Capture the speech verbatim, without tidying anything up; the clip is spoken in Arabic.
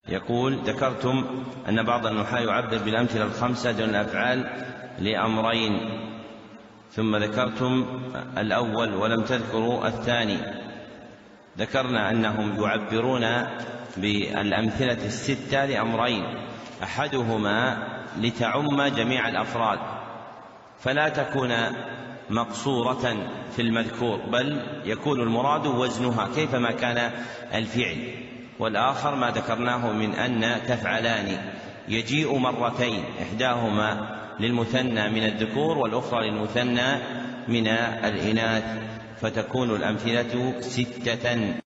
يقول: ذكرتم أن بعض النحاة يعبر بالأمثلة الخمسة دون الأفعال لأمرين، ثم ذكرتم الأول ولم تذكروا الثاني. ذكرنا أنهم يعبرون بالأمثلة الستة لأمرين: أحدهما لتعم جميع الأفراد فلا تكون مقصورة في المذكور، بل يكون المراد وزنها كيفما كان الفعل. والآخر ما ذكرناه من أن تفعلان يجيء مرتين، إحداهما للمثنى من الذكور والأخرى للمثنى من الإناث، فتكون الأمثلة ستة.